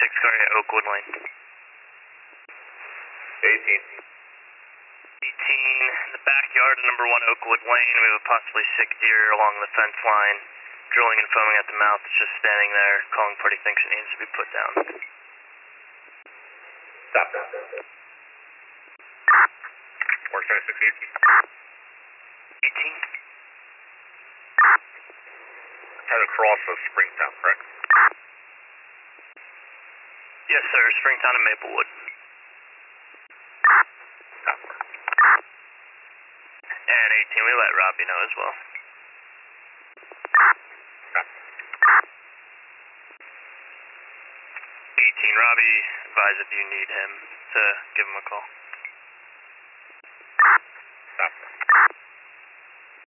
6 car at Oakwood Lane. 18. 18, in the backyard of number 1 Oakwood Lane, we have a possibly sick deer along the fence line, drilling and foaming at the mouth. It's just standing there, calling party thinks it needs to be put down. Stop. 476 18. 18? Head across of Springtown, correct? Yes, sir, Springtown and Maplewood. Stop. And 18, we let Robbie know as well. Stop. 18, Robbie, advise if you need him to give him a call.